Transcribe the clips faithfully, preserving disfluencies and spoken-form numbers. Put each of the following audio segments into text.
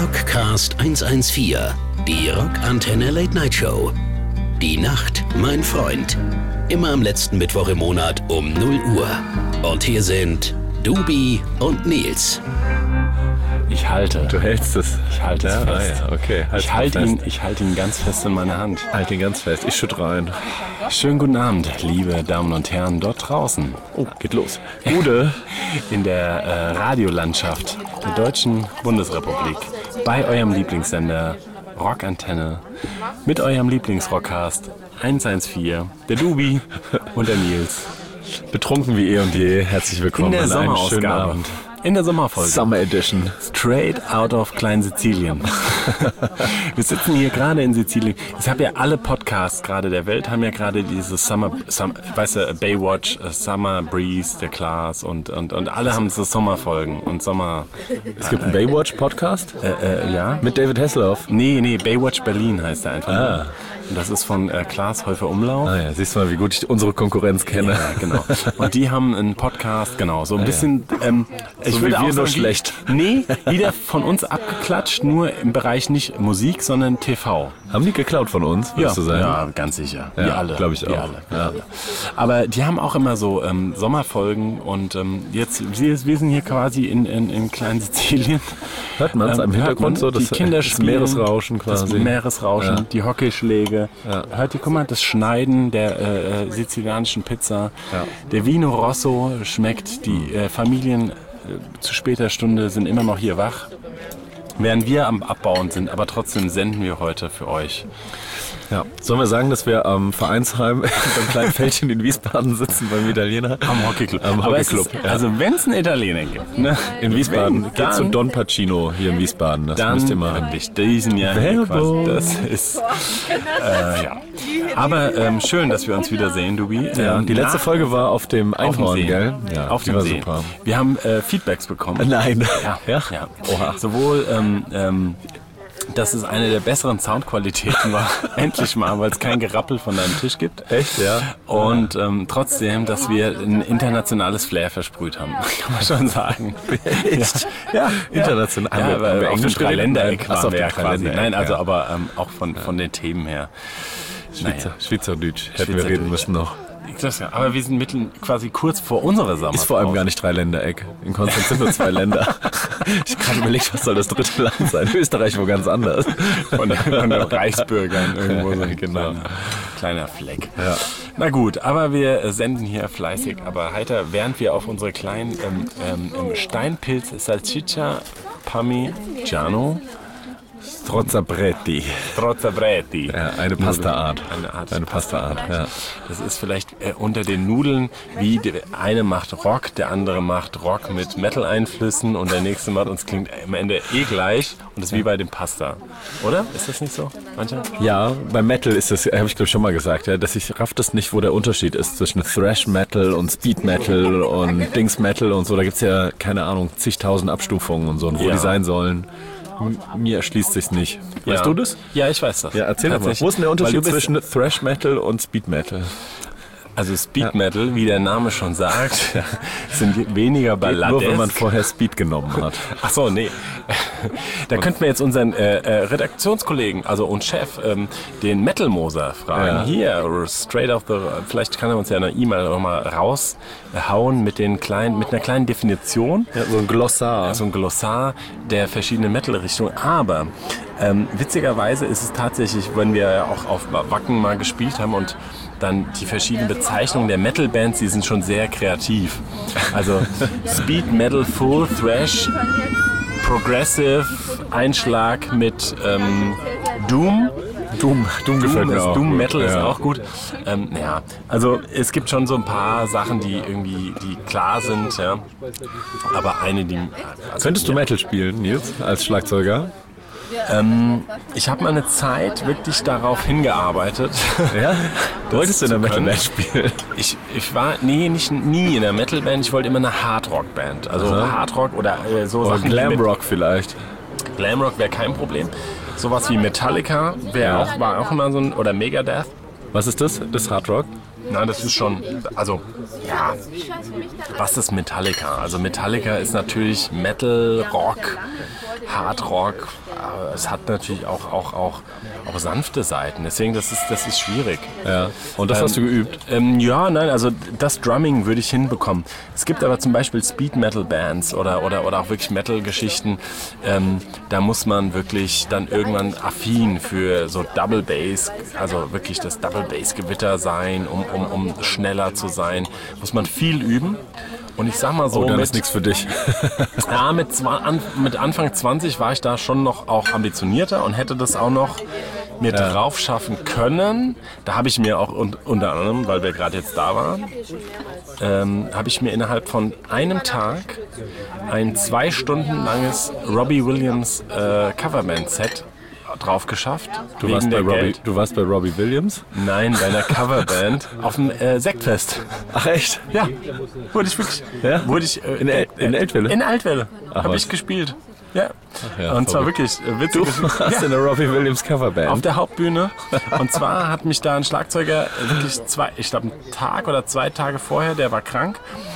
Rockcast hundertvierzehn, die Rockantenne Late Night Show. Die Nacht, mein Freund. Immer am letzten Mittwoch im Monat um null Uhr. Und hier sind Dubi und Nils. Ich halte. Du hältst es. Ich halte es ja, fest. Ah, ja, okay. Halt's ich halte fest. ihn, ich halte ihn ganz fest in meiner Hand. Halt ihn ganz fest. Ich schütt rein. Schönen guten Abend, liebe Damen und Herren dort draußen. Oh, geht los. Gude in der äh, Radiolandschaft der Deutschen Bundesrepublik. Bei eurem Lieblingssender Rockantenne. Mit eurem Lieblingsrockcast hundertvierzehn. Der Dubi und der Nils. Betrunken wie eh und je. Herzlich willkommen In der an einem schönen Sommerausgabe. Abend. In der Sommerfolge. Summer Edition. Straight out of Klein-Sizilien. Wir sitzen hier gerade in Sizilien. Ich habe ja alle Podcasts gerade der Welt, haben ja gerade diese Summer, Summer weißt du, Baywatch, Summer Breeze, der Klaas und, und, und alle haben so Sommerfolgen und Sommer... Es gibt einen Baywatch-Podcast? Äh, äh, ja. Mit David Hasselhoff? Nee, nee, Baywatch Berlin heißt der einfach. Ah. Und das ist von äh, Klaas Häufer Umlauf. Ah ja, siehst du mal, wie gut ich unsere Konkurrenz kenne. Ja, genau. Und die haben einen Podcast, genau, so ein bisschen, ähm, ich So würde wie auch wir, nur sagen, schlecht. Wie, nee, wieder von uns abgeklatscht, nur im Bereich nicht Musik, sondern T V. Haben die geklaut von uns, würdest du sagen? Ja, ganz sicher. Ja, wir alle. glaub ich wir auch. Alle, wir Ja. alle. Aber die haben auch immer so ähm, Sommerfolgen und ähm, jetzt, wir, wir sind hier quasi in, in, in Klein-Sizilien. Hört man es Ähm, im hört Hintergrund man so? Das, die Kinder das spielen, Meeresrauschen quasi. Das Meeresrauschen, Ja. die Hockeyschläge. Ja. Hört ihr, guck mal, das Schneiden der äh, sizilianischen Pizza. Ja. Der Vino Rosso schmeckt. Die äh, Familien äh, zu später Stunde sind immer noch hier wach. Während wir am Abbauen sind, aber trotzdem senden wir heute für euch. Ja. Sollen wir sagen, dass wir am Vereinsheim beim kleinen Feldchen in Wiesbaden sitzen, beim Italiener? Am Hockeyclub. Am Aber es Hockeyclub, ist, ja. Also wenn es einen Italiener gibt, ne? In Wiesbaden. Wenn, Geht zu dann- Don Pacino hier in Wiesbaden. Das Dann müsst ihr mal. wirklich diesen Jahr hier Werbung. quasi. Das ist, äh, ja. Aber ähm, schön, dass wir uns wiedersehen, Dubi. Ja, Ähm, die letzte nach- Folge war auf dem auf dem Einhorn, See. gell? Ja, auf die dem war See. super. Wir haben äh, Feedbacks bekommen. Nein. Ja, Ja? ja. Oha. Sowohl, ähm, ähm, dass es eine der besseren Soundqualitäten war, endlich mal, weil es kein Gerappel von deinem Tisch gibt. Echt, ja? Und ähm, trotzdem, dass wir ein internationales Flair versprüht haben, kann man schon sagen. Echt? Ja, International. Ja, Haben wir- aber haben wir auf dem Englisch geredet? Dreiländereck Nein. Ach so, waren auf wir ja dem quasi. Dreiländereck, Nein, also ja. aber ähm, auch von, von den Themen her. Schweizer, Naja. Schweizerdeutsch hätten wir Schweizerdeutsch. reden müssen noch. Das ja, aber wir sind mittel quasi kurz vor unserer Sommerpause. Ist vor allem gar nicht Dreiländereck. In Konstanz sind nur zwei Länder. Ich habe gerade überlegt, was soll das dritte Land sein? Österreich wo ganz anders. von, der, von den Reichsbürgern irgendwo so ein Genau. kleiner, kleiner Fleck. Ja. Na gut, aber wir äh, senden hier fleißig, aber heiter, während wir auf unsere kleinen ähm, ähm, ähm, Steinpilz Salsiccia Parmigiano Strozzabreti. Strozzabreti. Ja, eine Pastaart. Eine Art Eine Pastaart, ja. Das ist vielleicht äh, unter den Nudeln, wie der eine macht Rock, der andere macht Rock mit Metal-Einflüssen und der nächste macht, uns klingt am Ende eh gleich und das ist wie bei dem Pasta. Oder? Ist das nicht so? Manche? Ja, beim Metal ist das, habe ich glaube schon mal gesagt, ja, dass ich raff das nicht, wo der Unterschied ist zwischen Thrash Metal und Speed Metal und Dings Metal und so. Da gibt's ja, keine Ahnung, zigtausend Abstufungen und so, und wo Ja. die sein sollen. M- Mir erschließt sich's nicht. Weißt Ja. du das? Ja, ich weiß das. Ja, erzähl doch mal. Tatsächlich. Wo ist denn der Weil Unterschied du bist- zwischen Thrash Metal und Speed Metal? Also Speed Metal, wie der Name schon sagt, sind weniger Balladesk. Nur wenn man vorher Speed genommen hat. Ach so, nee. Da könnten wir jetzt unseren äh, äh, Redaktionskollegen, also und Chef, ähm, den Metal Moser fragen. Ja. Hier, straight off the, vielleicht kann er uns ja eine E-Mail noch mal raushauen mit den kleinen, mit einer kleinen Definition. Ja, so ein Glossar. So ein Glossar der verschiedenen Metal-Richtungen. Aber ähm, witzigerweise ist es tatsächlich, wenn wir ja auch auf Wacken mal gespielt haben und dann die verschiedenen Bezeichnungen der Metal-Bands, die sind schon sehr kreativ. Also Speed, Metal, Full, Thrash, Progressive, Einschlag mit ähm, Doom. Doom, Doom gefällt mir ist, auch Doom gut. Metal ist Ja. auch gut. Ähm, ja, also es gibt schon so ein paar Sachen, die irgendwie die klar sind, ja. Aber eine, die... Also Könntest du Metal spielen, Nils, als Schlagzeuger? Ähm, ich habe mal eine Zeit wirklich darauf hingearbeitet. Ja? Du wolltest du in der zu können. Metal-Band spielen? Ich, ich war nee, nicht, nie in der Metal-Band, ich wollte immer eine Hardrock-Band. Also Aha. Hardrock oder äh, so Oder Sachen. die mit- Glamrock vielleicht. Glamrock wäre kein Problem. Sowas wie Metallica wäre Ja. auch, war auch immer so ein... Oder Megadeth. Was ist das? Das Hardrock? Nein, das ist schon, also, ja, was ist Metallica? Also Metallica ist natürlich Metal, Rock, Hard Rock, aber es hat natürlich auch, auch, auch, auch sanfte Seiten. Deswegen, das ist, das ist schwierig. Ja. Und das ähm, hast du geübt? Ähm, ja, nein, also das Drumming würde ich hinbekommen. Es gibt aber zum Beispiel Speed-Metal-Bands oder, oder, oder auch wirklich Metal-Geschichten. Ähm, da muss man wirklich dann irgendwann affin für so Double Bass, also wirklich das Double Bass-Gewitter sein, um, um, um schneller zu sein. Muss man viel üben. Und ich sag mal so, oh, dann mit, ist nichts für dich. ja, mit, an, mit Anfang zwanzig war ich da schon noch auch ambitionierter und hätte das auch noch mir ja. drauf schaffen können. Da habe ich mir auch un, unter anderem, weil wir gerade jetzt da waren, ähm, habe ich mir innerhalb von einem Tag ein zwei Stunden langes Robbie Williams äh, Coverband-Set drauf geschafft. Du warst, bei Robbie, du warst bei Robbie Williams? Nein, bei einer Coverband auf dem äh, Sektfest. Ach echt? Ja. Wurde ich wirklich. Ja? Wurde ich, äh, in, El- in Eltville? In Eltville. Habe ich gespielt. Ja. Ach ja, und zwar verrückt. wirklich äh, witzig. Du warst ja. in der Robbie Williams Coverband. Auf der Hauptbühne. Und zwar hat mich da ein Schlagzeuger wirklich zwei, ich glaube einen Tag oder zwei Tage vorher, der war krank.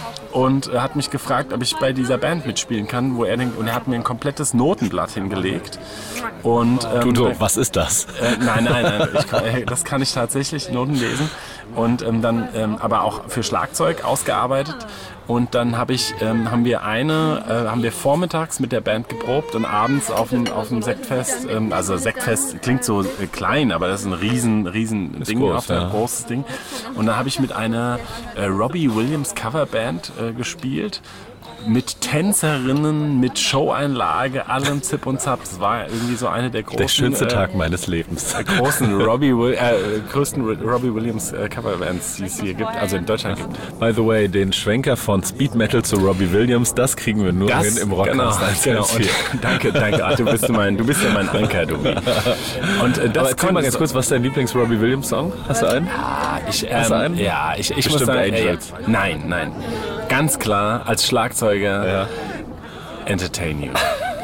Und er hat mich gefragt, ob ich bei dieser Band mitspielen kann, wo er den, und er hat mir ein komplettes Notenblatt hingelegt. Und, ähm, Tuto, was ist das? Äh, nein, nein, nein, ich kann, äh, das kann ich tatsächlich, Noten lesen. Und ähm, dann ähm, aber auch für Schlagzeug ausgearbeitet. Und dann hab ich, ähm, haben wir eine, äh, haben wir vormittags mit der Band geprobt und abends auf dem, auf dem Sektfest, ähm, also Sektfest klingt so äh, klein, aber das ist ein riesen, riesen ist Ding, groß, auf der, ja. großes Ding. Und da habe ich mit einer äh, Robbie Williams Coverband äh, gespielt. Mit Tänzerinnen, mit Showeinlage, allem Zip und Zap. Es war irgendwie so eine der großen... Der schönste äh, Tag meines Lebens. Der großen Robbie, äh, größten Robbie Williams äh, Coverbands, die es hier gibt, also in Deutschland gibt. By the way, den Schwenker von Speed Metal zu Robbie Williams, das kriegen wir nur Das, hin im Rockcast. Genau, genau. Und, danke, danke. Ach, du bist mein, du bist ja mein Anker, du. Und äh, das Aber erzähl mal ganz kurz, was ist dein Lieblings-Robbie Williams-Song? Hast du einen? Ah, ich, ähm, Hast du einen? Ja, ich, ich muss Bestimmt sagen, Angels. Äh, nein, nein. Ganz klar, als Schlagzeuger Ja. Entertain You.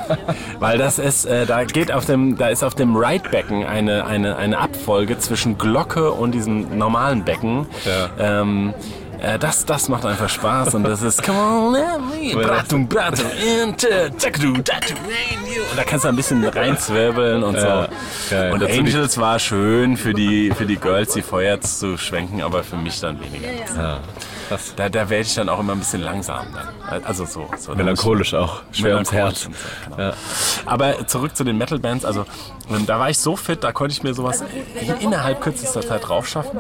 Weil das ist, äh, da geht auf dem, da ist auf dem Right-Becken eine, eine, eine Abfolge zwischen Glocke und diesem normalen Becken. Ja. Ähm, äh, das, das macht einfach Spaß und das ist Come on, let me, bratum, bratum, enter, takadu, datu, und da kannst du ein bisschen reinzwirbeln und Ja. so. Ja, und dazu Angels war schön für die, für die Girls, die Feuer zu schwenken, aber für mich dann weniger. Ja. Da, da werde ich dann auch immer ein bisschen langsam dann. Also so. so Melancholisch auch. Schwer ums Herz. und so, genau. Ja. Aber zurück zu den Metal-Bands. Also ähm, da war ich so fit, da konnte ich mir sowas in, innerhalb kürzester Zeit drauf schaffen.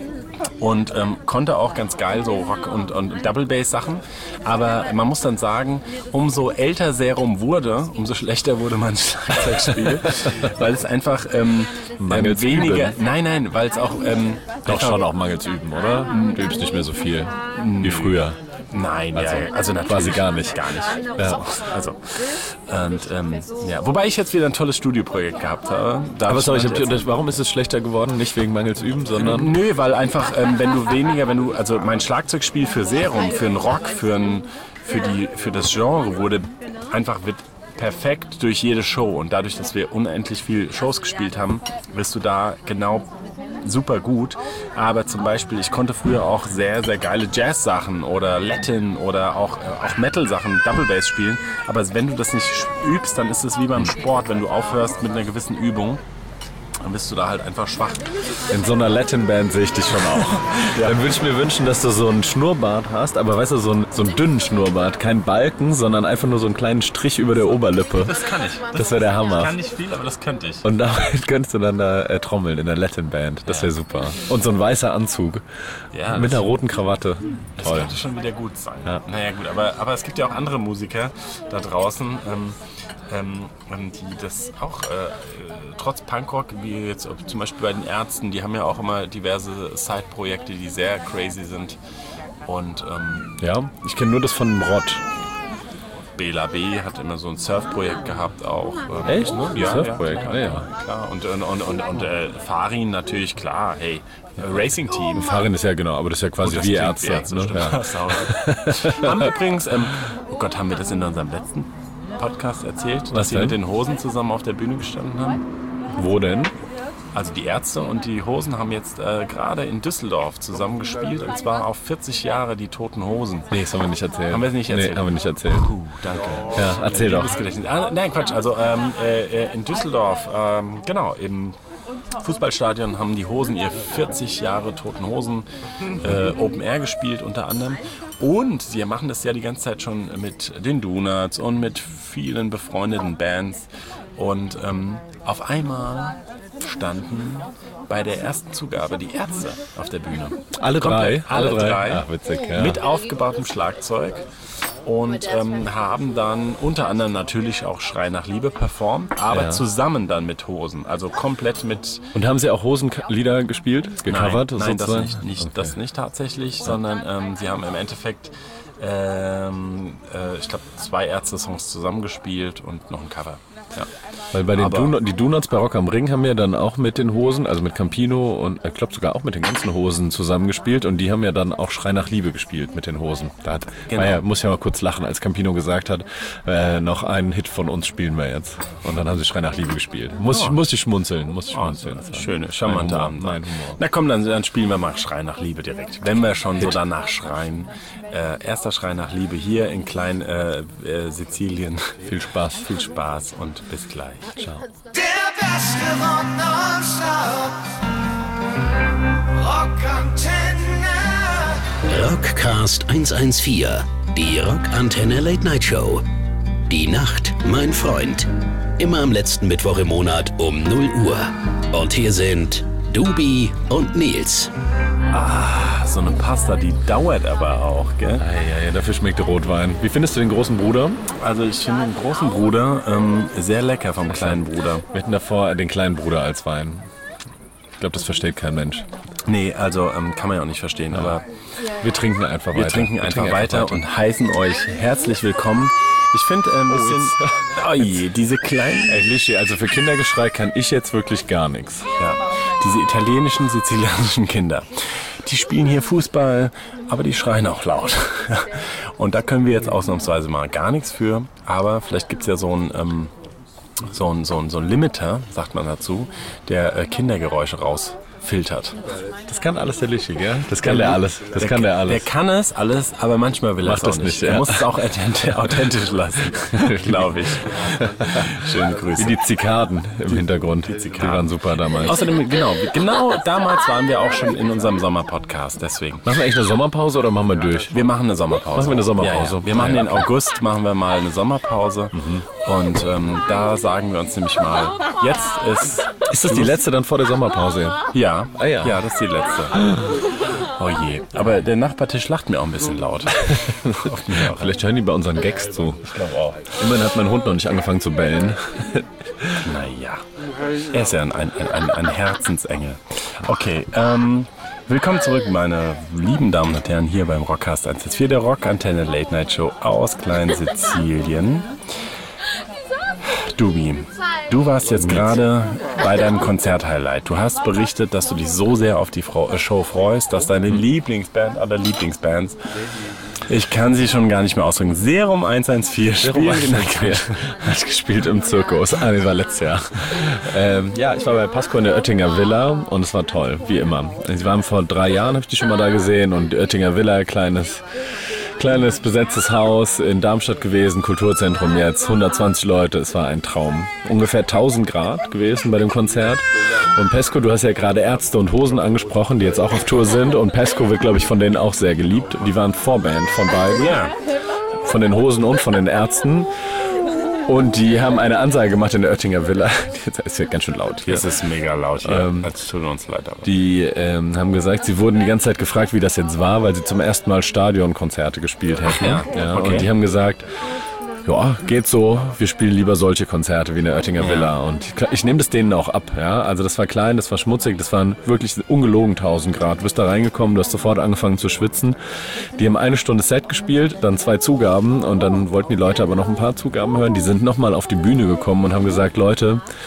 Und ähm, konnte auch ganz geil so Rock- und, und Double-Bass-Sachen. Aber man muss dann sagen, umso älter Serum wurde, umso schlechter wurde mein Schlagzeugspiel. Weil es einfach ähm, Mangels weniger... Üben. Nein, nein, weil es auch... Ähm, Doch einfach- schon auch mangels Üben, oder? Du übst nicht mehr so viel wie früher. Nein, Also, ja, also natürlich quasi gar nicht. Gar nicht. Ja. Also, und, ähm, ja. Wobei ich jetzt wieder ein tolles Studioprojekt gehabt habe. Darf Aber sorry, ich mal hab, erzählen? das- warum ist es schlechter geworden? Nicht wegen mangels Üben, sondern... Nö, weil einfach, ähm, wenn du weniger, wenn du, also mein Schlagzeugspiel für Serum, für einen Rock, für, ein, für, die, für das Genre wurde einfach wird perfekt durch jede Show. Und dadurch, dass wir unendlich viel Shows gespielt haben, wirst du da genau super gut. Aber zum Beispiel, ich konnte früher auch sehr, sehr geile Jazz-Sachen oder Latin oder auch, äh, auch Metal-Sachen, Double Bass spielen. Aber wenn du das nicht übst, dann ist es wie beim Sport, wenn du aufhörst mit einer gewissen Übung. Dann bist du da halt einfach schwach. In so einer Latin-Band sehe ich dich schon auch. Dann würde ich mir wünschen, dass du so einen Schnurrbart hast, aber weißt du, so einen, so einen dünnen Schnurrbart. Kein Balken, sondern einfach nur so einen kleinen Strich über der Oberlippe. Das kann ich. Das, Das wäre der Hammer. Ich kann nicht viel, aber das könnte ich. Und damit könntest du dann da äh, trommeln in der Latin-Band. Das wäre super. Und so ein weißer Anzug. Ja, mit das- einer roten Krawatte. Das Toll. könnte schon wieder gut sein. Ja. Naja gut, aber, aber es gibt ja auch andere Musiker da draußen, ähm, ähm, die das auch äh, trotz Punkrock, wie jetzt zum Beispiel bei den Ärzten, die haben ja auch immer diverse Side-Projekte, die sehr crazy sind. Und ähm, Ja, ich kenne nur das von dem Rott. Bela B. hat immer so ein Surf-Projekt gehabt auch. Ähm, Echt? Ne? Ein Surf-Projekt? Ja, Ah, ja. ja, klar. Und, und, und, und, und äh, Farin natürlich, klar, hey, Racing-Team. Farin ist ja genau, aber das ist ja quasi Das wie klingt Ärzte. wie Ärzte, ne? stimmt. Ja. Sauber. Haben wir übrigens, ähm, oh Gott, haben wir das in unserem letzten Podcast erzählt, Was dass sie denn? mit den Hosen zusammen auf der Bühne gestanden haben? Wo denn? also die Ärzte und die Hosen haben jetzt äh, gerade in Düsseldorf zusammen gespielt und zwar auf vierzig Jahre die Toten Hosen. Nee, das haben wir nicht erzählt. Haben wir es nicht erzählt? Nee, haben wir nicht erzählt. Puh, danke. Ja, erzähl doch. Ah, nein, Quatsch. Also ähm, äh, in Düsseldorf, ähm, genau, im Fußballstadion haben die Hosen ihr vierzig Jahre Toten Hosen äh, Open Air gespielt unter anderem. Und sie machen das ja die ganze Zeit schon mit den Donuts und mit vielen befreundeten Bands. Und ähm, auf einmal standen bei der ersten Zugabe die Ärzte auf der Bühne. Alle drei? Alle, alle drei. drei Ach, witzig, ja. Mit aufgebautem Schlagzeug. Und ähm, haben dann unter anderem natürlich auch Schrei nach Liebe performt, aber Ja. zusammen dann mit Hosen, also komplett mit... Und haben sie auch Hosenlieder gespielt? Gecovert? Nein, nein das sozusagen? nicht, nicht, Okay. das nicht tatsächlich, sondern ähm, sie haben im Endeffekt, ähm, äh, ich glaube, zwei Ärzte-Songs zusammengespielt und noch ein Cover. Ja. Weil bei den Aber- Donuts, die Donuts bei Rock am Ring haben ja dann auch mit den Hosen, also mit Campino und ich glaube sogar auch mit den ganzen Hosen zusammengespielt und die haben ja dann auch Schrei nach Liebe gespielt mit den Hosen. Da hat, Genau. war ja, muss ja mal kurz lachen, als Campino gesagt hat, äh, noch einen Hit von uns spielen wir jetzt. Und dann haben sie Schrei nach Liebe gespielt. Muss, ich, muss ich schmunzeln, muss ich Oh, schmunzeln. Das war schöne, charmante mein Abend. Humor, mein Humor. Na komm, dann, dann spielen wir mal Schrei nach Liebe direkt. Wenn wir schon so danach schreien. Äh, erster Schrei nach Liebe hier in klein äh, äh, Sizilien. Viel Spaß. Viel Spaß und bis gleich. Ciao. Der beste Rock nonstop. Rockantenne. Rockcast hundertvierzehn, die Rockantenne Late Night Show. Die Nacht, mein Freund. Immer am letzten Mittwoch im Monat um null Uhr. Und hier sind Dubi und Nils. So eine Pasta, die dauert aber auch, gell? Ja, ja, dafür schmeckt der Rotwein. Wie findest du den großen Bruder? Also ich finde den großen Bruder ähm, sehr lecker vom kleinen Bruder. Wir hatten davor den kleinen Bruder als Wein. Ich glaube, das versteht kein Mensch. Nee, also ähm, kann man ja auch nicht verstehen, aber Wir trinken einfach wir weiter. trinken einfach weiter und heißen euch herzlich willkommen. Ich finde äh, ein bisschen... Oh je, diese kleinen... Ey, Lischi, also für Kindergeschrei kann ich jetzt wirklich gar nichts. Ja, diese italienischen, sizilianischen Kinder. Die spielen hier Fußball, aber die schreien auch laut. Und da können wir jetzt ausnahmsweise mal gar nichts für. Aber vielleicht gibt es ja so ein, ähm, so, ein, so, ein, so ein Limiter, sagt man dazu, der äh, Kindergeräusche rausfiltert. Das kann alles der Lischi, gell? Das kann der alles. Das kann der alles. Der kann es alles, aber manchmal will er es Macht auch das nicht. nicht, Er ja. muss es auch authent- authentisch lassen, glaube ich. Schöne Grüße. Wie die Zikaden im Hintergrund. Die, Zikaden. waren super damals. Außerdem, genau, genau damals waren wir auch schon in unserem Sommerpodcast, deswegen. Machen wir eigentlich eine Sommerpause oder machen wir durch? Wir machen eine Sommerpause. Machen wir eine Sommerpause. Ja, ja. Wir machen den August, machen wir mal eine Sommerpause. Und ähm, da sagen wir uns nämlich mal, jetzt ist... Ist das die letzte dann vor der Sommerpause? Ja, Ah, ja. ja, das ist die letzte. Oh je. Aber der Nachbartisch lacht mir auch ein bisschen laut. Auf den Hörer. Vielleicht hören die bei unseren Gags zu. Ich glaube auch. Immerhin hat mein Hund noch nicht angefangen zu bellen. Naja, er ist ja ein, ein, ein, ein Herzensengel. Okay, ähm, willkommen zurück, meine lieben Damen und Herren, hier beim Rockcast hundertvierzehn, der Rockantenne Late Night Show aus Klein-Sizilien. Dubi, du warst jetzt gerade bei deinem Konzert-Highlight. Du hast berichtet, dass du dich so sehr auf die Frau, äh, Show freust, dass deine Lieblingsband aller Lieblingsbands, ich kann sie schon gar nicht mehr ausdrücken, Serum hundertvierzehn spielen. Hat gespielt im Zirkus. Ah, das war letztes Jahr. Ähm, ja, ich war bei Pasco in der Oettinger Villa und es war toll, wie immer. Sie waren vor drei Jahren, habe ich die schon mal da gesehen und die Oettinger Villa, kleines, kleines besetztes Haus in Darmstadt gewesen, Kulturzentrum jetzt, hundertzwanzig Leute, es war ein Traum. Ungefähr tausend Grad gewesen bei dem Konzert. Und Pesco, du hast ja gerade Ärzte und Hosen angesprochen, die jetzt auch auf Tour sind und Pesco wird, glaube ich, von denen auch sehr geliebt. Die waren Vorband von beiden. Ja. Von den Hosen und von den Ärzten. Und die haben eine Ansage gemacht in der Oettinger Villa. Das ist ja ganz schön laut hier. Es ist mega laut hier. Ähm, das tut uns leid. Aber. Die ähm, haben gesagt, sie wurden die ganze Zeit gefragt, wie das jetzt war, weil sie zum ersten Mal Stadionkonzerte gespielt hätten. ja? Ja, Okay. Und die haben gesagt, ja, geht so, wir spielen lieber solche Konzerte wie in der Oettinger Villa. Und ich, ich nehme das denen auch ab. Ja? Also das war klein, das war schmutzig, das waren wirklich ungelogen tausend Grad. Du bist da reingekommen, du hast sofort angefangen zu schwitzen. Die haben eine Stunde Set gespielt, dann zwei Zugaben und dann wollten die Leute aber noch ein paar Zugaben hören. Die sind nochmal auf die Bühne gekommen und haben gesagt, Leute,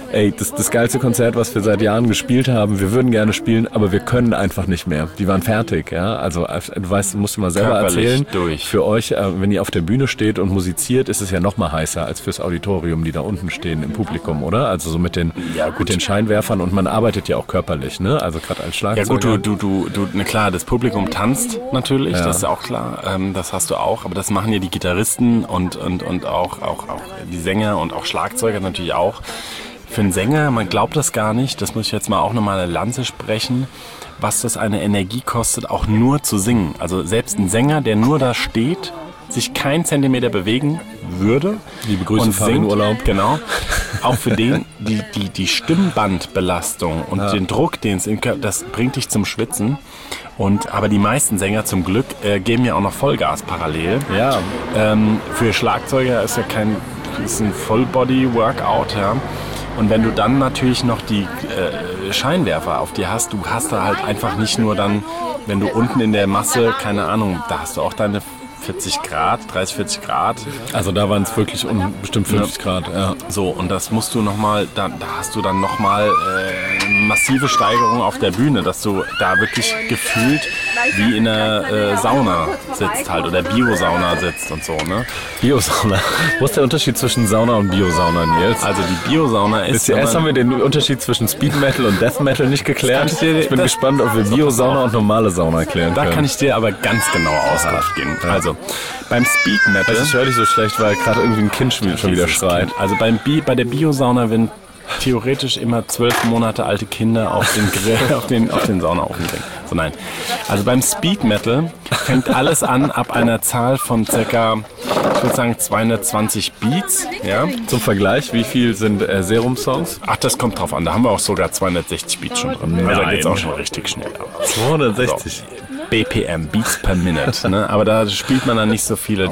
ey, das, das geilste Konzert, was wir seit Jahren gespielt haben, wir würden gerne spielen, aber wir können einfach nicht mehr. Die waren fertig, ja. Also du weißt, du musst dir mal selber Körperlich erzählen. durch. Für euch, äh, wenn ihr auf der Bühne steht und musiziert, ist es ja noch mal heißer als fürs Auditorium, die da unten stehen im Publikum, oder? Also so mit den, Ja, gut. mit den Scheinwerfern und man arbeitet ja auch körperlich, ne? Also gerade als Schlagzeuger. Ja gut, du, du, du, du, ne klar, das Publikum tanzt natürlich, Ja. das ist ja auch klar, ähm, das hast du auch, aber das machen ja die Gitarristen und, und, und auch, auch, auch die Sänger und auch Schlagzeuger natürlich auch. Für einen Sänger, man glaubt das gar nicht, das muss ich jetzt mal auch nochmal eine Lanze sprechen, was das eine Energie kostet, auch nur zu singen. Also selbst ein Sänger, der nur da steht, sich keinen Zentimeter bewegen würde. Liebe Grüße, und fahr in singt, Urlaub. Genau. Auch für den, die, die, die Stimmbandbelastung und Ja. den Druck, den es im Körper, das bringt dich zum Schwitzen. Und, aber die meisten Sänger zum Glück äh, geben ja auch noch Vollgas parallel. Ja. Ähm, für Schlagzeuger ist ja kein ist ein Full-Body-Workout, ja. Und wenn du dann natürlich noch die äh, Scheinwerfer auf dir hast, du hast da halt einfach nicht nur dann, wenn du unten in der Masse, keine Ahnung, da hast du auch deine vierzig Grad, dreißig, vierzig Grad. Also da waren es wirklich um bestimmt fünfzig Grad, ja. So, und das musst du nochmal, da, da hast du dann nochmal äh, massive Steigerung auf der Bühne, dass du da wirklich gefühlt wie in einer äh, Sauna sitzt halt oder Bio-Sauna sitzt und so, ne? Biosauna. Wo ist der Unterschied zwischen Sauna und Biosauna, Nils? Also die Biosauna ist... Bis jetzt haben wir den Unterschied zwischen Speed Metal und Death Metal nicht geklärt. ich dir- Ich bin das- gespannt, ob wir Biosauna und normale Sauna erklären Da können. kann ich dir aber ganz genau Auskunft geben. Also, beim Speed Metal... Also ich höre dich so schlecht, weil gerade irgendwie ein Kind schon schon wieder Dieses schreit. Kind. Also beim Bi bei der Biosauna werden theoretisch immer zwölf Monate alte Kinder auf den Grill, auf den, auf den Saunaofen bringen. So nein. Also beim Speed Metal fängt alles an ab einer Zahl von circa, ich würde sagen zweihundertzwanzig Beats. Ja. Zum Vergleich, wie viel sind äh, Serum-Songs? Ach, das kommt drauf an. Da haben wir auch sogar zweihundertsechzig Beats schon drin. Also da geht's auch schon richtig schnell. zweihundertsechzig. B P M, Beats per Minute. Ne? Aber da spielt man dann nicht so viele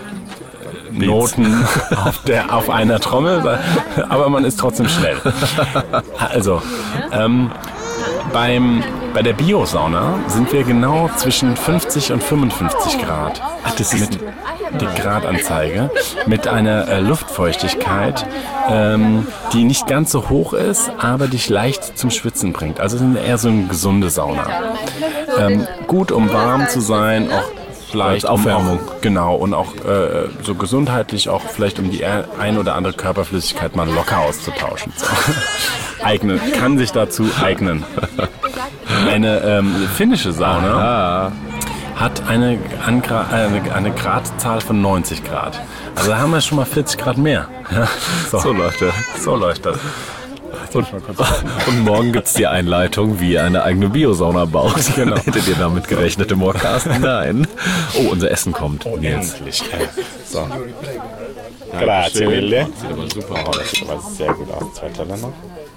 Noten auf, der, auf einer Trommel, aber man ist trotzdem schnell. Also, ähm, beim, bei der Biosauna sind wir genau zwischen fünfzig und fünfundfünfzig Grad. Ach, das ist die Gradanzeige. Mit einer äh, Luftfeuchtigkeit, ähm, die nicht ganz so hoch ist, aber dich leicht zum Schwitzen bringt. Also es ist eher so eine gesunde Sauna. Ähm, gut, um warm zu sein, auch vielleicht Als Aufwärmung. Um auch, genau, und auch äh, so gesundheitlich auch vielleicht um die ein oder andere Körperflüssigkeit mal locker auszutauschen. So. Eignen, kann sich dazu eignen. Eine ähm, finnische Sauna hat eine, Angra eine, eine Gradzahl von neunzig Grad. Also da haben wir schon mal vierzig Grad mehr. Ja, so. So läuft das. So läuft das. Und, und morgen gibt es die Einleitung, wie ihr eine eigene Biosauna baut. Genau. Hättet ihr damit gerechnet im Podcast? Nein. Oh, unser Essen kommt. Nils. Endlich. So. Grazie mille. Super. Oh, das sieht aber sehr gut aus. Zwei Teller noch.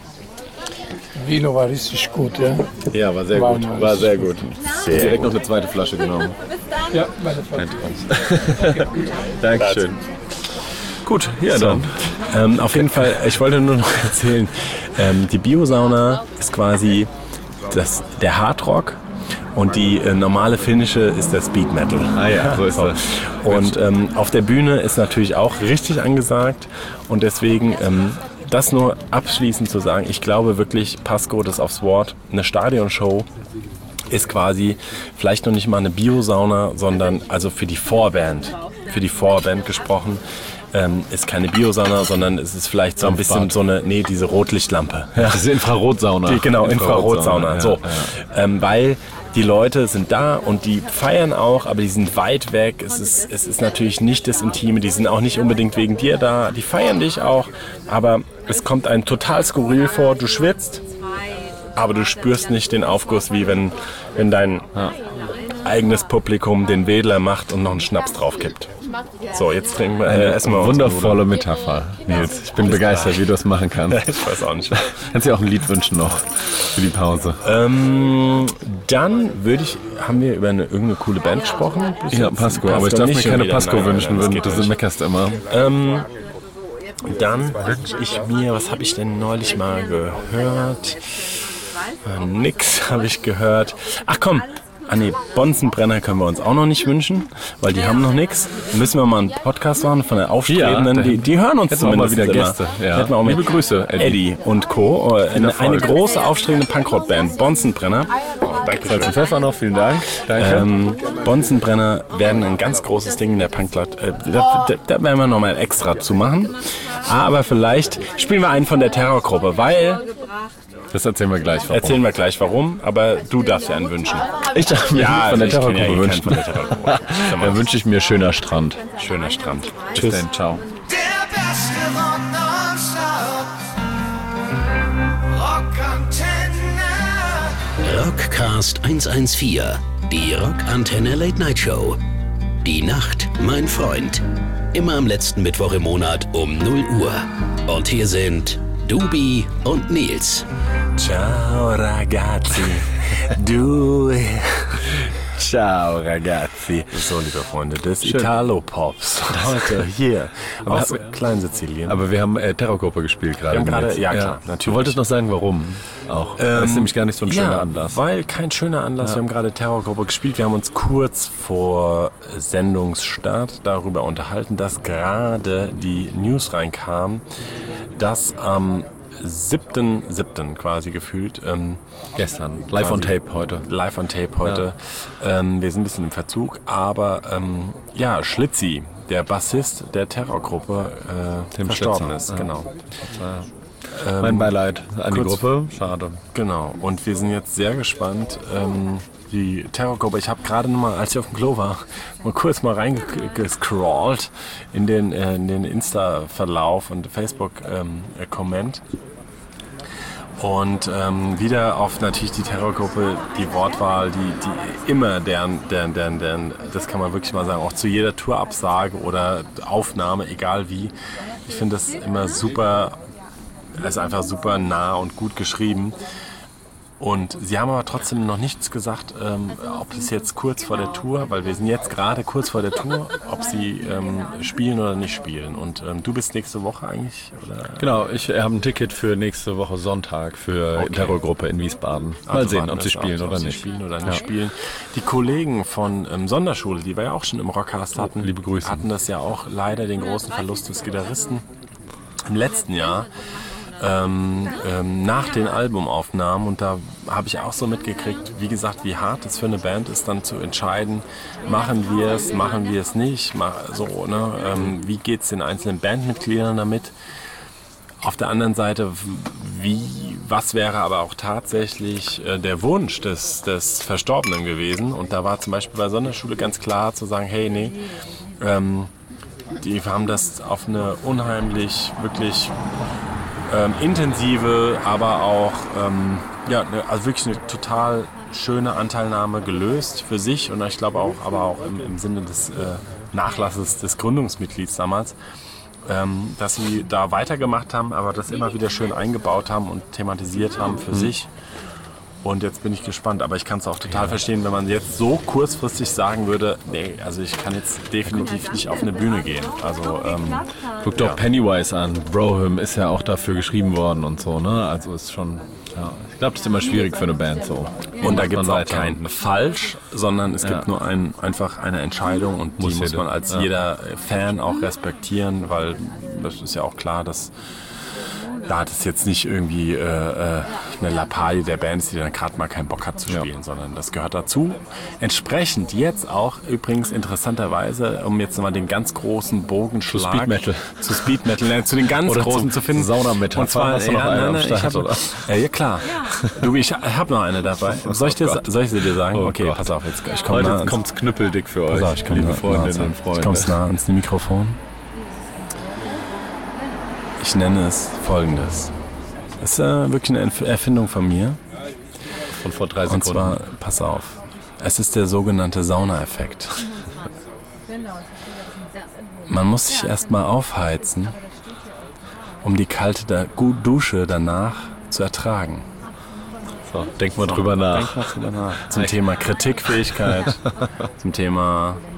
Vino war richtig gut, ja? Ja, war sehr War gut. nice. War sehr gut. Direkt noch eine zweite Flasche genommen. Ja, meine Frau. Dankeschön. Gut, ja dann. Ähm, auf jeden Fall, ich wollte nur noch erzählen, ähm, die Biosauna ist quasi das, der Hardrock und die äh, normale finnische ist der Speed Metal. Ah ja, so ist das. Und ähm, auf der Bühne ist natürlich auch richtig angesagt und deswegen ähm, das nur abschließend zu sagen, ich glaube wirklich, Pasco, das aufs Wort, eine Stadionshow ist quasi vielleicht noch nicht mal eine Biosauna, sondern also für die Vorband, für die Vorband gesprochen, ähm, ist keine Biosauna, sondern es ist vielleicht so ein bisschen so eine, nee, diese Rotlichtlampe. Ja. Das ist Infrarotsauna. Die, genau, Infrarotsauna. ja, So. Ja. Ähm, weil die Leute sind da und die feiern auch, aber die sind weit weg. Es ist, es ist natürlich nicht das Intime. Die sind auch nicht unbedingt wegen dir da. Die feiern dich auch, aber es kommt einem total skurril vor. Du schwitzt, aber du spürst nicht den Aufguss, wie wenn, wenn dein eigenes Publikum den Wedler macht und noch einen Schnaps draufkippt. So, jetzt trinken wir, äh, essen wir uns Wundervolle Metapher, Nils. Ich bin begeistert, wie du das machen kannst. Ich weiß auch nicht. Kannst dir auch ein Lied wünschen noch für die Pause. Ähm, dann würde ich, haben wir über eine irgendeine coole Band gesprochen? Ja, Pasco, aber ich darf mir nicht schon keine wieder. Pasco Nein, nein, wünschen, nein, das wenn geht du nicht. so meckerst immer. Ähm, dann wünsche ich mir, was habe ich denn neulich mal gehört? Äh, nix habe ich gehört. Ach komm, Ah ne, Bonzenbrenner können wir uns auch noch nicht wünschen, weil die haben noch nichts. Müssen wir mal einen Podcast machen von der Aufstrebenden. Ja, die, die hören uns hätten wir zumindest mal wieder immer. Gäste. Ja. Hätten wir auch Liebe mit Grüße, Eddie. Eddie und Co. Eine, eine große aufstrebende Punkrock-Band, Bonzenbrenner. Salz und Pfeffer noch, vielen Dank. Danke. Ähm, Bonzenbrenner werden ein ganz großes Ding in der Punkblatt. Äh, da, da, da werden wir nochmal extra zu machen. Aber vielleicht spielen wir einen von der Terrorgruppe, weil... Das erzählen wir gleich. Warum. Erzählen wir gleich warum, aber du darfst ja einen wünschen. Ich darf mir Ja, von der also ich kenn ja Terrorgruppe eh wünschen. keinen von der Terrorgruppe. Dann wünsche ich mir schöner Strand. Schöner Strand. Bis dann, ciao. Der beste Rock nonstop. Rockantenne. Rockcast hundertvierzehn, die Rockantenne Late Night Show. Die Nacht, mein Freund. Immer am letzten Mittwoch im Monat um null Uhr. Und hier sind Dubi und Nils. Ciao ragazzi. Du. Ciao, ragazzi. So, liebe Freunde des Italo-Pops. Heute hier aus Kleinsizilien. Aber wir haben äh, Terrorgruppe gespielt gerade. Wir haben gerade- Nils. ja, klar, natürlich. Du wolltest noch sagen, warum auch. das ist nämlich gar nicht so ein schöner ja, Anlass. weil kein schöner Anlass. Wir haben gerade Terrorgruppe gespielt. Wir haben uns kurz vor Sendungsstart darüber unterhalten, dass gerade die News reinkam, dass am siebten siebten quasi gefühlt ähm, Gestern. Live on quasi Tape heute. live on Tape heute. Ähm, wir sind ein bisschen im Verzug, aber ähm, ja, Schlitzi, der Bassist der Terrorgruppe, äh, Tim verstorben Schlitzer, ist. ja. Genau. mein Beileid an die kurz- Gruppe. Schade. Genau. Und wir sind jetzt sehr gespannt. Ähm, die Terrorgruppe, ich habe gerade noch mal, als ich auf dem Klo war, mal kurz mal reingescrollt in den, äh, in den Insta-Verlauf und Facebook-Comment. Und ähm, wieder auf natürlich die Terrorgruppe, die Wortwahl, die, die immer deren, deren, deren, deren, das kann man wirklich mal sagen, auch zu jeder Tourabsage oder Aufnahme, egal wie. Ich finde das immer super, es ist einfach super nah und gut geschrieben. Und sie haben aber trotzdem noch nichts gesagt, ähm, ob es jetzt kurz vor der Tour, weil wir sind jetzt gerade kurz vor der Tour, ob sie ähm, spielen oder nicht spielen. Und ähm, du bist nächste Woche eigentlich? Oder? Genau, ich äh, habe ein Ticket für nächste Woche Sonntag für Okay. die Terrorgruppe in Wiesbaden. Mal Also sehen, warten ob wir sie es spielen ab, oder ob sie nicht. spielen oder nicht Ja. spielen. Die Kollegen von ähm, Sonderschule, die wir ja auch schon im Rockcast hatten, liebe Grüße. hatten das ja auch leider den großen Verlust des Gitarristen im letzten Jahr. Ähm, ähm, nach den Albumaufnahmen, und da habe ich auch so mitgekriegt, wie gesagt, wie hart es für eine Band ist, dann zu entscheiden, machen wir es, machen wir es nicht, mach, so, ne? ähm, wie geht es den einzelnen Bandmitgliedern damit. Auf der anderen Seite, wie, was wäre aber auch tatsächlich äh, der Wunsch des, des Verstorbenen gewesen? Und da war zum Beispiel bei Sonderschule ganz klar zu sagen, hey, nee, ähm, die haben das auf eine unheimlich, wirklich ähm, intensive, aber auch ähm, ja, ne, also wirklich eine total schöne Anteilnahme gelöst für sich und ich glaube auch, aber auch im, im Sinne des äh, Nachlasses des Gründungsmitglieds damals, ähm, dass sie da weitergemacht haben, aber das immer wieder schön eingebaut haben und thematisiert haben für sich. Und jetzt bin ich gespannt, aber ich kann es auch total verstehen, wenn man jetzt so kurzfristig sagen würde, nee, also ich kann jetzt definitiv nicht auf eine Bühne gehen. Also ähm, Guck doch Pennywise an. Broham ist ja auch dafür geschrieben worden und so, ne? Also ist schon, ja. Ich glaube, das ist immer schwierig für eine Band so. und da Macht gibt es man auch weiter. kein Falsch, sondern es gibt Ja. nur ein, einfach eine Entscheidung und die Muss muss jeder, man als ja. jeder Fan auch respektieren, weil das ist ja auch klar, dass da hat es jetzt nicht irgendwie äh, äh, eine Lappalie der Band ist, die dann gerade mal keinen Bock hat zu spielen, sondern das gehört dazu. Entsprechend jetzt auch übrigens interessanterweise, um jetzt nochmal den ganz großen Bogenschlag Zu Speed Metal. zu Speed Metal, äh, zu den ganz Oder großen zum zu finden. Saunametapher. Und zwar, Hast du noch ja, eine nein, am nein, ich Start, hab, oder? äh, ja klar. Du, ich habe noch eine dabei. Soll ich, dir, Gott. soll ich sie dir sagen? Oh okay, Gott. pass auf, jetzt ich komme nah Heute ans, kommt's knüppeldick für pass euch, auf, ich komme liebe nah, Freundinnen nah, und Freunde. Ich komm's nah ans Mikrofon. Ich nenne es Folgendes. Das ist äh, wirklich eine Erf- Erfindung von mir. Von vor drei Und Sekunden. zwar, pass auf, es ist der sogenannte Sauna-Effekt. Man muss sich erstmal aufheizen, um die kalte da- Gu- Dusche danach zu ertragen. so, denk mal drüber nach. Denk mal drüber nach. Zum Thema Kritikfähigkeit, zum Thema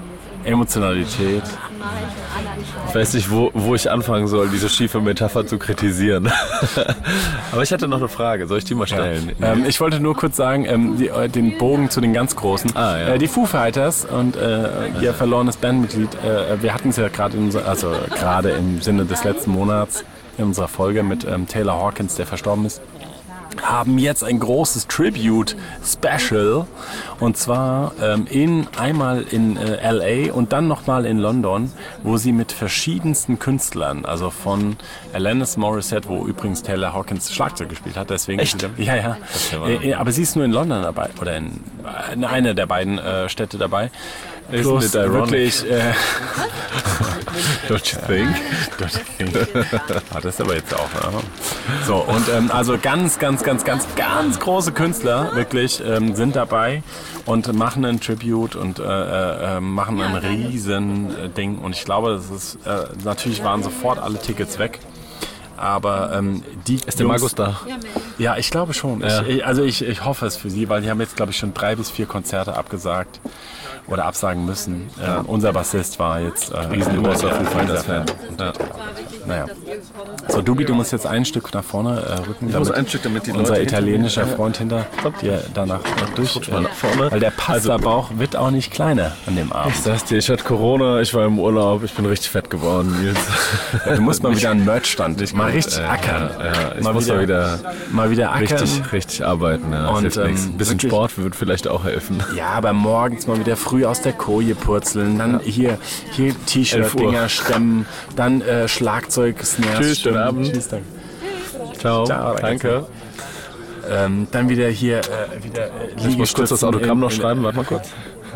Emotionalität. Ich weiß nicht, wo, wo ich anfangen soll, diese schiefe Metapher zu kritisieren. Aber ich hatte noch eine Frage. Soll ich die mal stellen? Ja. Ähm, ich wollte nur kurz sagen, ähm, die, äh, den Bogen zu den ganz Großen. Ah, ja. äh, die Foo Fighters und äh, ihr verlorenes Bandmitglied, äh, wir hatten es ja gerade in unser, also gerade im Sinne des letzten Monats in unserer Folge mit ähm, Taylor Hawkins, der verstorben ist, haben jetzt ein großes Tribute-Special und zwar ähm, in, einmal in äh, L A und dann nochmal in London, wo sie mit verschiedensten Künstlern, also von Alanis Morissette, wo übrigens Taylor Hawkins Schlagzeug gespielt hat, deswegen... Echt? Ja, ja. Äh, aber sie ist nur in London dabei, oder in, in einer der beiden äh, Städte dabei. Plus wirklich... Äh, Don't you think? Don't you think? Ah, das ist aber jetzt auch... Ja. So, und ähm, also ganz, ganz, ganz, ganz, ganz große Künstler wirklich ähm, sind dabei und machen ein Tribute und äh, äh, machen ein riesen äh, Ding. Und ich glaube, das ist... Äh, natürlich waren sofort alle Tickets weg. Aber ähm, die Ist der Jungs, Markus da? Ja, ich glaube schon. Ja. Ich, also ich, ich hoffe es für sie, weil die haben jetzt, glaube ich, schon drei bis vier Konzerte abgesagt oder absagen müssen. Ja. Äh, unser Bassist war jetzt äh, Riesengroßer Foo Fighters Fan. Ja. Naja. So, Dubi, du musst jetzt ein Stück nach vorne äh, rücken. Ich muss ein Stück, damit die unser Leute italienischer hinter mir- Freund hinter dir danach noch durch. Rutsch mal nach vorne. Weil der Pasta-Bauch wird auch nicht kleiner an dem Abend. Ich sag's dir, ich hatte Corona, ich war im Urlaub, ich bin richtig fett geworden, Nils. Ja, du musst mal wieder einen Merch-Stand mal richtig Äh, ackern. Ja, ja, ich Mal muss wieder- mal wieder Mal wieder ackern. richtig, richtig arbeiten. Ja, Und, und, ähm, Ein bisschen wirklich- Sport wird vielleicht auch helfen. Ja, aber morgens mal wieder früh aus der Koje purzeln, dann hier, hier elf Uhr. T-Shirt-Dinger stemmen, dann äh, Schlagzeug, Snares Tschüss, stemmen. schönen Abend. Tschüss, danke. Ciao, Ciao, danke. Ähm, dann wieder hier, äh, wieder äh, Ich muss kurz das Liegestützen Autogramm in- noch in- schreiben, warte mal kurz.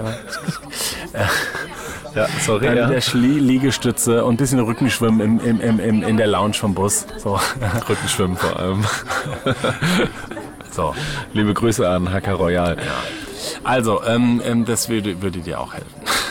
Ja, sorry. Dann Ja. wieder Schlie Liegestütze und ein bisschen Rückenschwimmen im, im, im, im, in der Lounge vom Bus. So. Rückenschwimmen vor allem. so. Liebe Grüße an Hacker Royal. Also, ähm, ähm, das würde, würde dir auch helfen.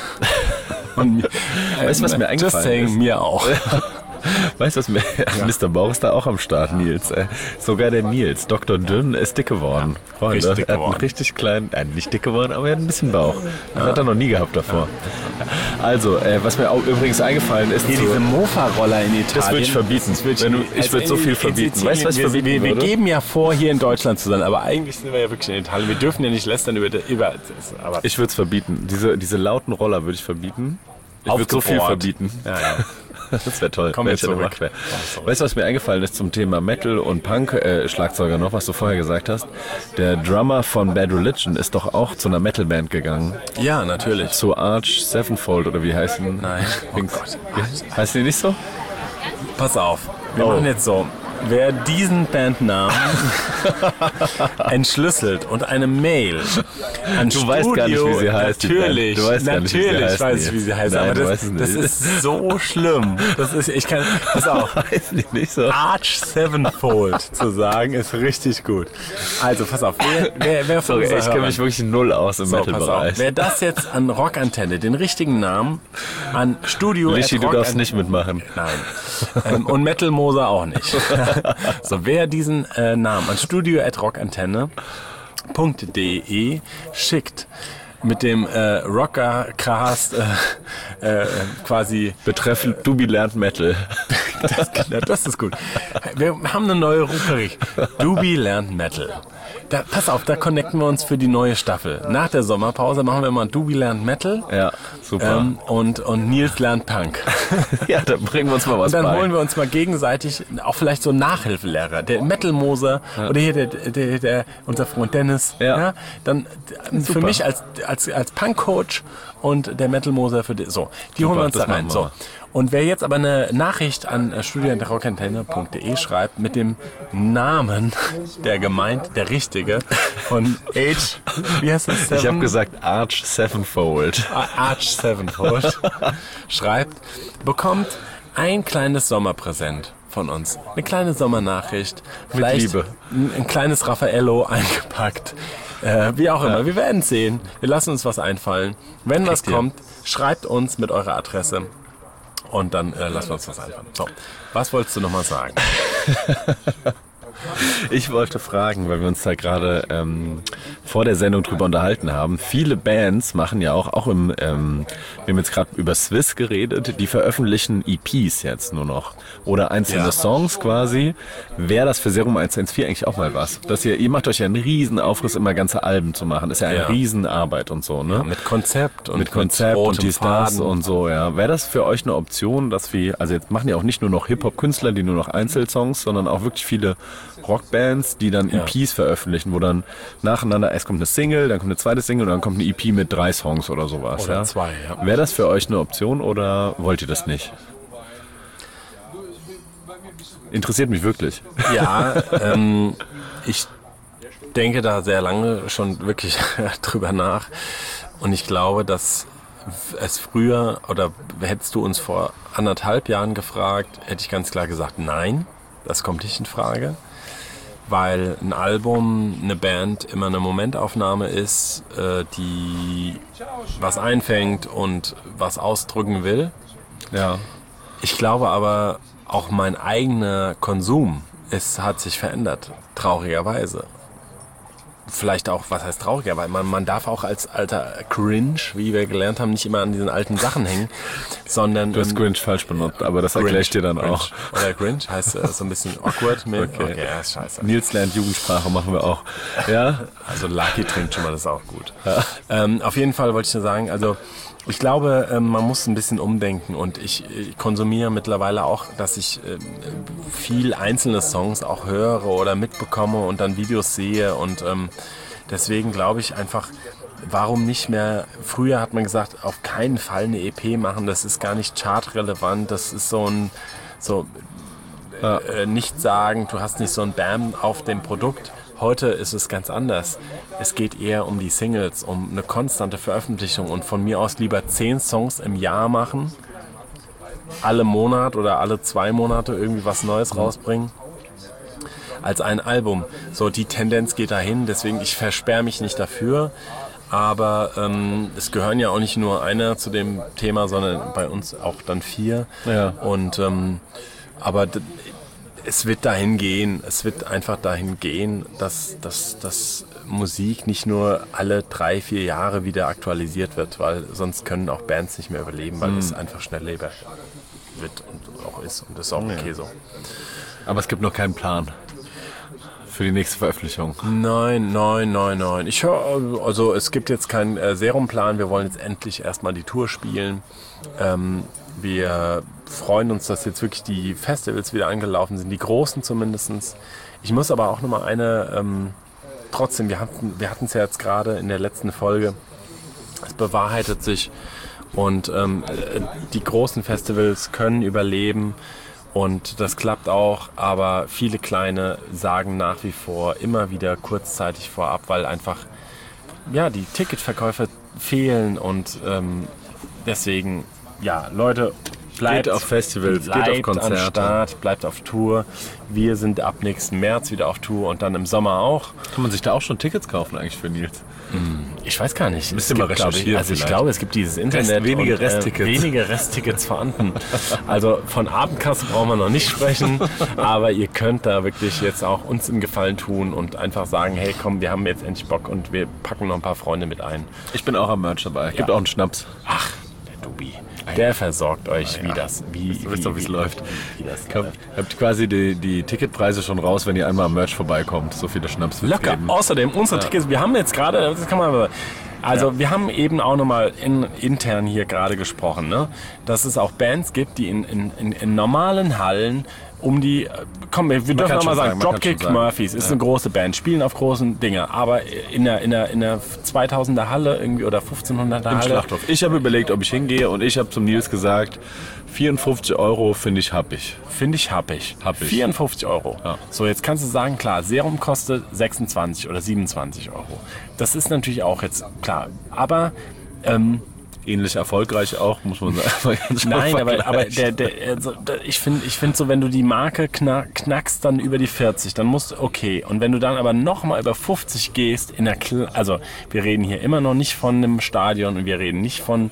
Und mir, Weißt du, was mir Just eingefallen saying, ist? mir auch. Weißt du, was mir... Mister Bauch ist da auch am Start, Nils. Äh, Sogar der Nils, Doktor Dünn, ist dick geworden. Freunde, richtig dick er hat einen geworden. richtig kleinen... Äh, nicht dick geworden, aber er hat ein bisschen Bauch. Das hat er noch nie gehabt davor. Also, äh, was mir auch übrigens eingefallen ist... Hier zu- diese Mofa-Roller in Italien. Das würde ich verbieten. Das würde Wenn du- ich also würde so in- viel in verbieten. Sizilien, Weißt du, was ich wir, verbieten wir, wir würde? geben ja vor, hier in Deutschland zu sein, aber eigentlich sind wir ja wirklich in Italien. Wir dürfen ja nicht lästern über... über aber Ich würde es verbieten. Diese, diese lauten Roller würde ich verbieten. Ich würde so viel Aufgebohrt. verbieten. ja, ja. Das wäre toll. Kommen Wär wir ich ja zurück. gemacht wär. Weißt du, was mir eingefallen ist zum Thema Metal und Punk, äh, Schlagzeuger noch, was du vorher gesagt hast? Der Drummer von Bad Religion ist doch auch zu einer Metalband gegangen. ja, natürlich. Zu Arch Sevenfold oder wie heißen? Nein. Oh Dings. Gott. Wie- Heißt die nicht so? Pass auf, wir Oh. machen jetzt so. Wer diesen Bandnamen entschlüsselt und eine Mail an Du weißt gar nicht, wie sie heißt, die Band. Natürlich, Du weißt gar nicht, wie sie natürlich heißt, weiß ich, nee. wie sie heißt. Nein, aber du das, weißt es das nicht. ist so schlimm. Das ist, ich kann, pass auf. Heißen die nicht so? Arch Sevenfold zu sagen, ist richtig gut. Also, pass auf. Wer, wer, wer von Sorry, unseren ich kenne Hörern- mich wirklich null aus im so, pass auf. Metal-Bereich. Wer das jetzt an Rockantenne, den richtigen Namen, an Studio Lichi, at du Rock- darfst nicht mitmachen. Nein. Ähm, und Metal Moser auch nicht. So, wer diesen äh, Namen an studio at rockantenne punkt de schickt mit dem äh, Rockercast äh, äh, quasi Betreffend Dubi lernt Metal. das, ja, das ist gut. Wir haben eine neue Rubrik. Dubi lernt Metal. Da, pass auf, da connecten wir uns für die neue Staffel. Nach der Sommerpause machen wir mal Dubi lernt Metal. Ja, super. Ähm, und, und Nils lernt Punk. ja, dann bringen wir uns mal was Und dann bei. holen wir uns mal gegenseitig auch vielleicht so einen Nachhilfelehrer, der Metal-Moser oder hier der, der, der, unser Freund Dennis. Ja. Dann äh, für mich als, als, als Punk-Coach und der Metal-Moser für die, so. Die holen wir uns das da rein. machen wir. So. Und wer jetzt aber eine Nachricht an studio at rockantenne punkt de schreibt mit dem Namen, der gemeint, der richtige, von Age, wie heißt das? Ich habe gesagt Arch Sevenfold. Arch Sevenfold schreibt, bekommt ein kleines Sommerpräsent von uns. Eine kleine Sommernachricht. Vielleicht Liebe. Ein, ein kleines Raffaello eingepackt. Äh, wie auch immer. Ja. Wir werden sehen. Wir lassen uns was einfallen. Wenn was ihr. kommt, schreibt uns mit eurer Adresse. Und dann äh, lassen wir uns was einfallen. So, was wolltest du nochmal sagen? Ich wollte fragen, weil wir uns da gerade ähm, vor der Sendung drüber unterhalten haben. Viele Bands machen ja auch, auch im, ähm, wir haben jetzt gerade über Swiss geredet, die veröffentlichen E Ps jetzt nur noch. Oder einzelne Ja. Songs quasi. Wäre das für Serum eins eins vier eigentlich auch mal was? Dass ihr, ihr macht euch ja einen riesen Aufriss, immer ganze Alben zu machen. Ist ja eine Ja. Riesenarbeit und so, ne? Mit Konzept und mit Konzept und rotem dies, das Faden. und so, ja. Wäre das für euch eine Option, dass wir, also jetzt machen ja auch nicht nur noch Hip-Hop-Künstler, die nur noch Einzelsongs, sondern auch wirklich viele Rockbands, die dann Ja. E Ps veröffentlichen, wo dann nacheinander, erst kommt eine Single, dann kommt eine zweite Single und dann kommt eine E P mit drei Songs oder sowas. Oder ja? zwei, ja. Wäre das für euch eine Option oder wollt ihr das nicht? Interessiert mich wirklich. Ja, ähm, ich denke da sehr lange schon wirklich drüber nach und ich glaube, dass es früher, oder hättest du uns vor anderthalb Jahren gefragt, hätte ich ganz klar gesagt, nein, das kommt nicht in Frage, weil ein Album, eine Band immer eine Momentaufnahme ist, äh, die was einfängt und was ausdrücken will. Ja. Ich glaube aber, auch mein eigener Konsum ist, hat sich verändert, traurigerweise. Vielleicht auch, was heißt trauriger, weil man, man darf auch als alter Cringe, wie wir gelernt haben, nicht immer an diesen alten Sachen hängen, sondern... Du hast ähm, Grinch falsch benutzt, aber das erkläre ich dir dann Grinch. auch. Oder Grinch heißt äh, so ein bisschen awkward. Mit, Okay. okay, ja, ist scheiße. Nils lernt Jugendsprache, machen wir auch. Ja? Also Lucky trinkt schon mal, das ist auch gut. Ähm, auf jeden Fall wollte ich nur sagen, also ich glaube, ähm, man muss ein bisschen umdenken und ich, ich konsumiere mittlerweile auch, dass ich äh, viel einzelne Songs auch höre oder mitbekomme und dann Videos sehe und ähm, deswegen glaube ich einfach, warum nicht mehr, früher hat man gesagt, auf keinen Fall eine E P machen, das ist gar nicht chartrelevant, das ist so ein, so äh, nicht sagen, du hast nicht so ein Bam auf dem Produkt. Heute ist es ganz anders. Es geht eher um die Singles, um eine konstante Veröffentlichung und von mir aus lieber zehn Songs im Jahr machen, alle Monat oder alle zwei Monate irgendwie was Neues rausbringen, als ein Album. So, die Tendenz geht dahin, deswegen ich versperre mich nicht dafür. Aber ähm, es gehören ja auch nicht nur einer zu dem Thema, sondern bei uns auch dann vier. Ja. Und ähm, aber d- es wird dahin gehen, es wird einfach dahin gehen, dass, dass, dass Musik nicht nur alle drei, vier Jahre wieder aktualisiert wird, weil sonst können auch Bands nicht mehr überleben, weil es einfach schnellleber wird und auch ist und das ist auch okay so. Aber es gibt noch keinen Plan für die nächste Veröffentlichung. Nein, nein, nein, nein. Ich höre, also es gibt jetzt keinen äh, Serumplan. Wir wollen jetzt endlich erstmal die Tour spielen. Ähm, wir freuen uns, dass jetzt wirklich die Festivals wieder angelaufen sind, die großen zumindest. Ich muss aber auch nochmal eine, ähm, trotzdem, wir hatten wir hatten es ja jetzt gerade in der letzten Folge, es bewahrheitet sich und ähm, äh, die großen Festivals können überleben. Und das klappt auch, aber viele kleine sagen nach wie vor immer wieder kurzzeitig vorab, weil einfach ja, die Ticketverkäufe fehlen und ähm, deswegen, ja, Leute, bleibt Geht auf Festivals, geht bleibt auf Konzerte. am Start, bleibt auf Tour. Wir sind ab nächsten März wieder auf Tour und dann im Sommer auch. Kann man sich da auch schon Tickets kaufen eigentlich für Nils? Ich weiß gar nicht. Müsst Es ihr mal gibt, glaub ich, recherchieren Also ich vielleicht. glaube, es gibt dieses Internet. Rest- wenige und, Resttickets. Äh, wenige Resttickets vorhanden. Also von Abendkasse brauchen wir noch nicht sprechen, aber ihr könnt da wirklich jetzt auch uns einen Gefallen tun und einfach sagen, hey komm, wir haben jetzt endlich Bock und wir packen noch ein paar Freunde mit ein. Ich bin auch am Merch dabei. Gibt Ja. auch einen Schnaps. Ach, der Dubi. Der versorgt euch, wie das, wie, Ihr wisst doch, wie es läuft. Wie das Ihr habt, ihr habt quasi die, die Ticketpreise schon raus, wenn ihr einmal am Merch vorbeikommt. So viele Schnaps wird's Locker. geben. Außerdem unsere Tickets, wir haben jetzt gerade, das kann man, also wir haben eben auch nochmal in, intern hier gerade gesprochen, ne? Dass es auch Bands gibt, die in, in, in, in normalen Hallen um die, komm, wir dürfen kann nochmal schon sagen, sagen, man kann Dropkick schon sagen. Murphys ist eine große Band, spielen auf großen Dinge, aber in der, in der, in der zweitausender Halle irgendwie oder fünfzehnhunderter Im Halle. Schlachthof. Ich habe überlegt, ob ich hingehe und ich habe zum Nils gesagt, vierundfünfzig Euro finde ich hab ich. Finde ich happig. Happig. vierundfünfzig Euro. Ja. So, jetzt kannst du sagen, klar, Serum kostet sechsundzwanzig oder siebenundzwanzig Euro. Das ist natürlich auch jetzt klar. Aber ähm, Ähnlich erfolgreich auch, muss man sagen. nein, aber, aber der, der, also, der, ich finde ich find so, wenn du die Marke knack, knackst dann über die vierzig, dann musst du, okay. Und wenn du dann aber nochmal über fünfzig gehst, in der Kle- also wir reden hier immer noch nicht von einem Stadion und wir reden nicht von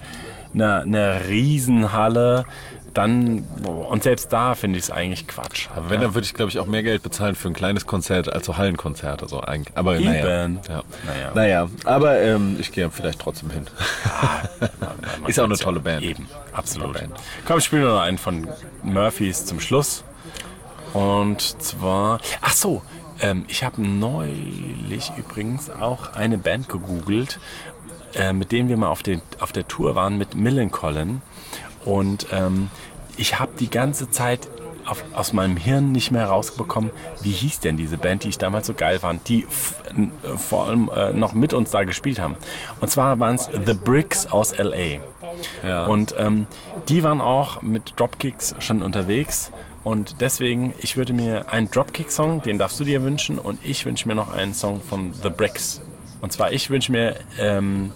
eine, eine Riesenhalle. Dann, und selbst da finde ich es eigentlich Quatsch. Aber wenn, dann würde ich, glaube ich, auch mehr Geld bezahlen für ein kleines Konzert als so Hallenkonzert. Also eigentlich. Aber Eben. naja. Ja. Naja. naja. Aber ähm, ich gehe vielleicht trotzdem hin. Ja, man, man ist auch eine ja tolle Band. Eben, absolut. Band. Komm, ich spiele noch einen von Murphys zum Schluss. Und zwar, ach so, ähm, ich habe neulich übrigens auch eine Band gegoogelt, äh, mit denen wir mal auf, den, auf der Tour waren mit Millencolin. Und ähm, ich habe die ganze Zeit auf, aus meinem Hirn nicht mehr rausbekommen, wie hieß denn diese Band, die ich damals so geil fand, die f- n- vor allem äh, noch mit uns da gespielt haben. Und zwar waren es The Bricks aus L A. Ja. Und ähm, die waren auch mit Dropkicks schon unterwegs. Und deswegen, ich würde mir einen Dropkick-Song, den darfst du dir wünschen. Und ich wünsche mir noch einen Song von The Bricks. Und zwar, ich wünsche mir ähm,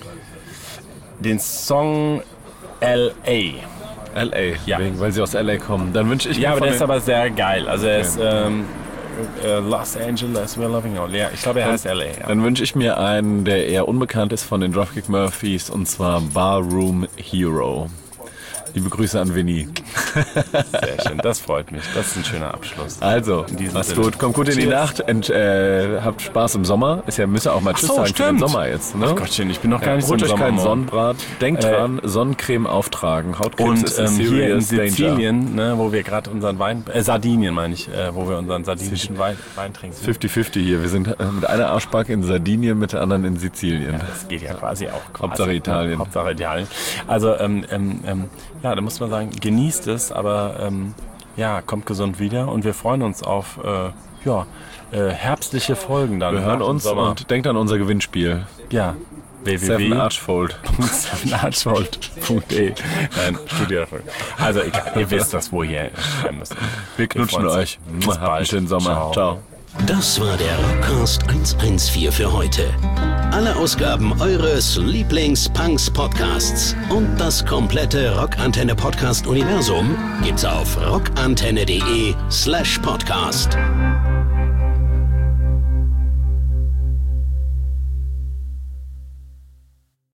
den Song L A. L A, Ja. wegen, weil sie aus L A kommen. Dann wünsche ich Ja, mir aber von der ist den- aber sehr geil. Also er Okay. ist ähm, äh, Los Angeles, we're loving all. Ja, ich glaube, er heißt L A. Ja. Dann wünsche ich mir einen, der eher unbekannt ist von den Dropkick Murphys, und zwar Barroom Hero. Liebe Grüße an Winnie. Sehr schön, das freut mich. Das ist ein schöner Abschluss. Also, In diesem mach's Sinne. gut, kommt gut in die Cheers. Nacht und äh, habt Spaß im Sommer. Ist ja, müsst ihr auch mal Tschüss so, sagen für den stimmt. Sommer jetzt. Ne? Ach Gottchen, ich bin noch gar Ja, nicht so holt im euch keinen Sommer. Sonnenbrand. Denkt Äh, dran, Sonnencreme auftragen. Hautkrebs Und ist a ähm, hier in serious danger. Sizilien, ne, wo wir gerade unseren Wein, äh, Sardinien meine ich, äh, wo wir unseren sardinischen Wein, Wein trinken. fünfzig fünfzig hier. Wir sind äh, mit einer Arschbacke in Sardinien, mit der anderen in Sizilien. Das geht ja quasi auch. Quasi, Hauptsache Italien. Ne? Hauptsache Italien. Also, ähm, ähm, ähm, ja, da muss man sagen, genießt es, aber ähm, ja, kommt gesund wieder und wir freuen uns auf äh, ja, äh, herbstliche Folgen dann. Wir hören nach dem uns Sommer. und denkt an unser Gewinnspiel. Ja, Seven w w w Archfold. punkt archfold punkt de. Nein, Studierfolge. Also egal, ihr wisst das, wo ihr schreiben müsst. Wir knutschen freuen uns. euch. Bis Habt einen bald. schönen Sommer. Ciao. Ciao. Das war der Rockcast hundertvierzehn für heute. Alle Ausgaben eures Lieblings-Punks-Podcasts und das komplette Rockantenne-Podcast-Universum gibt's auf rockantenne.de slash podcast.